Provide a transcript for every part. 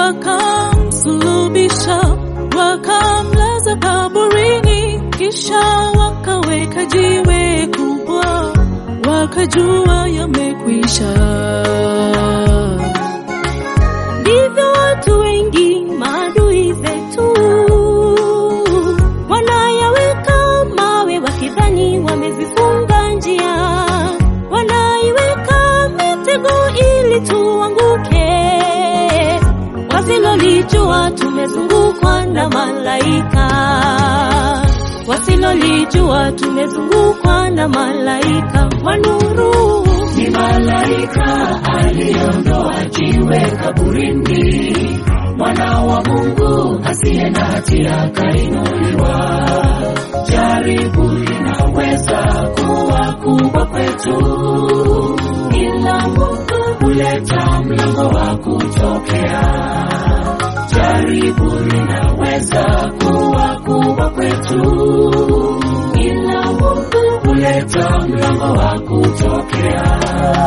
wakamsulubisha, wakamlaza kaburini, kisha wakaweka jiwe kubwa, wakajua yamekwisha. Ndivyo watu wengi maadui zetu wanayaweka mawe, wakidhani wamezifunga njia, wanaiweka mitego ili tuanguke. Wasilolijua tumezungukwa na malaika, wasilolijua tumezungukwa na malaika wa nuru. Ni malaika aliondoa jiwe kaburini, Mwana wa Mungu asiye na hatia kainuliwa. Jaribu linaweza kuwa kubwa kwetu, ila Mungu huleta mlango wa kutokea. Jaribu linaweza kuwa kubwa kwetu, ila Mungu huleta mlango wa kutokea.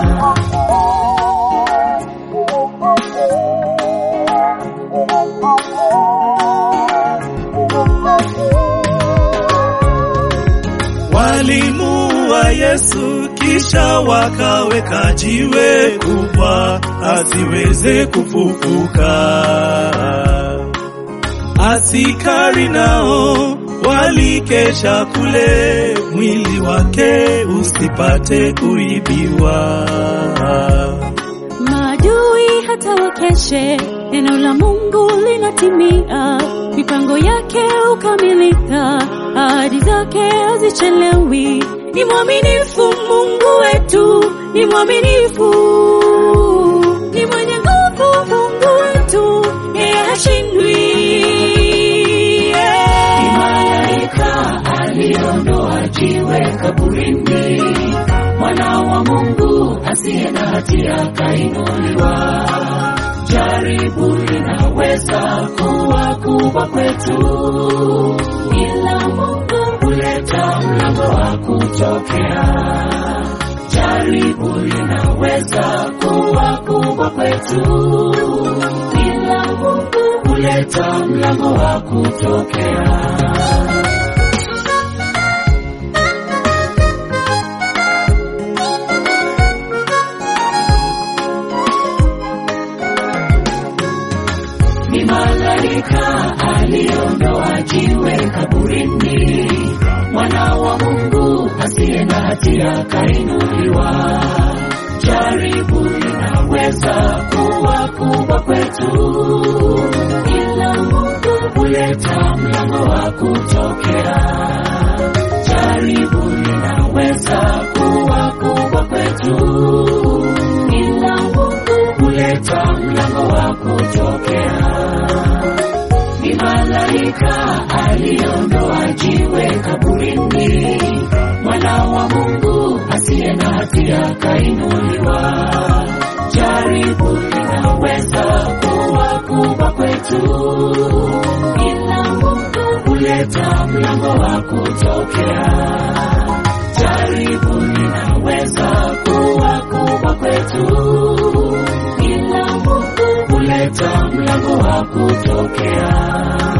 Walimuua Yesu kisha wakaweka jiwe kubwa asiweze kufufuka. Askari nao walikesha kule, mwili wake usipate kuibiwa. Maadui hata wakeshe, neno la Mungu linatimia, mipango yake ukamilika, ahadi zake hazichelewi. Ni mwaminifu Mungu wetu, ni mwaminifu, ni mwenye nguvu Mungu wetu, yeye hashindwi. Ni malaika aliondoa jiwe kaburini, Mwana wa Mungu asiye na hatia kainuliwa. Jaribu linaweza kuwa kubwa kwetu, ila Mungu huleta mlango wa kutokea. Jaribu linaweza kuwa kubwa kwetu, ila Mungu huleta mlango wa kutokea. Ni malaika aliondoa jiwe kaburini, Mwana wa Mungu asiye na hatia kainuliwa. Jaribu linaweza kuwa kubwa kwetu, ila Mungu huleta mlango wa kutokea. Jaribu linaweza kuwa kubwa kwetu, ila Mungu huleta mlango wa kutokea. Ni malaika aliondoa jiwe kaburini, Mwana wa Mungu asiye na hatia kainuliwa. Jaribu linaweza kuwa kubwa kwetu, ila Mungu huleta mlango wa kutokea. Jaribu linaweza kuwa kubwa kwetu, ila Mungu huleta mlango wa kutokea.